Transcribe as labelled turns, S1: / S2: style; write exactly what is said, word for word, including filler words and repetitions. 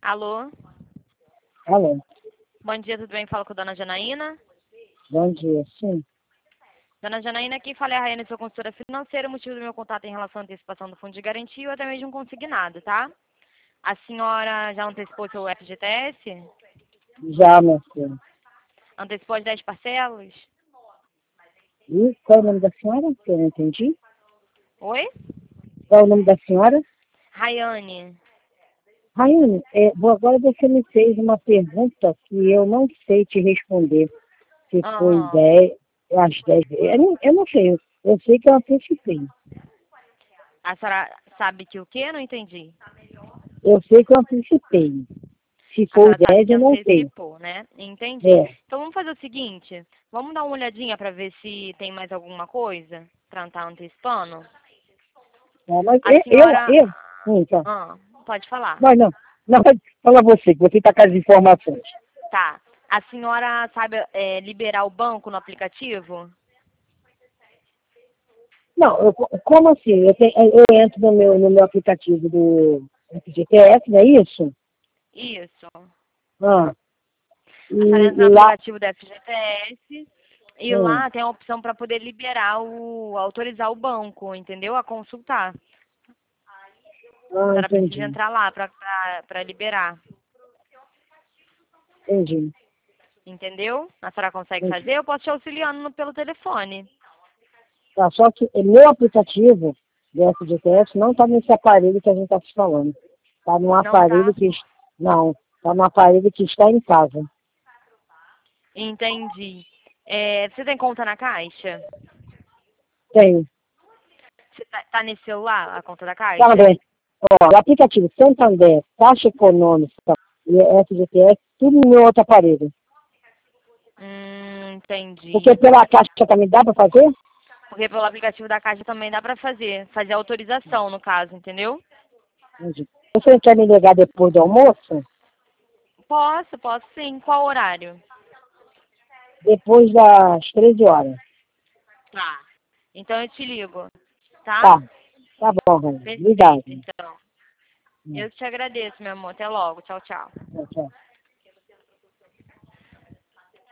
S1: Alô?
S2: Alô,
S1: Bom dia, tudo bem? Falo com a dona Janaína.
S2: bom dia, sim.
S1: Dona Janaína, aqui falei a Raiane, sou consultora financeira. O motivo do meu contato é em relação à antecipação do fundo de garantia ou até mesmo um consignado, tá? A senhora já antecipou seu F G T S?
S2: Já, meu filho.
S1: Antecipou as dez parcelas?
S2: E qual é o nome da senhora? Que eu não entendi.
S1: Oi?
S2: Qual é o nome da senhora?
S1: Raiane.
S2: Raiane, é, bom, agora você me fez uma pergunta que eu não sei te responder. Se foi
S1: Aham.
S2: dez, às dez. Eu não, eu não sei, eu sei que eu antecipei.
S1: A senhora sabe que o quê? Não entendi.
S2: Eu sei que eu antecipei. Se
S1: A
S2: for
S1: senhora sabe
S2: dez,
S1: que
S2: eu não sei.
S1: antecipou, né? Entendi.
S2: É.
S1: Então vamos fazer o seguinte. Vamos dar uma olhadinha para ver se tem mais alguma coisa para estar antecipando?
S2: É, mas
S1: A
S2: eu, eu,
S1: senhora...
S2: eu hum, tá.
S1: Ah, pode falar.
S2: Mas não, não, fala você, que você está com as informações.
S1: Tá. A senhora sabe é, liberar o banco no aplicativo?
S2: Não, eu, como assim? Eu, tenho, eu entro no meu, no meu aplicativo do G P S, não é isso?
S1: Isso.
S2: Ah,
S1: A senhora entra
S2: e
S1: no
S2: lá.
S1: aplicativo da F G T S e
S2: Hum,
S1: lá tem a opção para poder liberar o... autorizar o banco, entendeu? A consultar. A
S2: ah,
S1: senhora precisa
S2: entendi.
S1: entrar lá para liberar.
S2: Entendi.
S1: Entendeu? A senhora consegue
S2: Entendi.
S1: fazer? Eu posso te auxiliando no- pelo telefone.
S2: Tá, só que o meu aplicativo do F G P S não está nesse aparelho que a gente está te falando. Está num
S1: Não
S2: aparelho
S1: tá?
S2: que. Não, está num aparelho que está em casa.
S1: Entendi. É, você tem conta na Caixa?
S2: Tem.
S1: Você tá, tá nesse celular, a conta da Caixa?
S2: Também. Ó, o aplicativo Santander, Caixa Econômica e F G P S, tudo no meu outro aparelho.
S1: Hum,
S2: Porque
S1: entendi.
S2: pela Caixa também dá para fazer?
S1: Porque pelo aplicativo da Caixa também dá pra fazer. Fazer autorização, no caso, entendeu?
S2: Entendi. Você quer me ligar depois do almoço?
S1: Posso, posso sim. Qual horário?
S2: Depois das treze horas.
S1: Tá. Então eu te ligo, tá?
S2: Tá, tá bom, Rani. Obrigado.
S1: Perfeito, então. Eu te agradeço, meu amor. Até logo. Tchau, tchau.
S2: Tchau, tchau.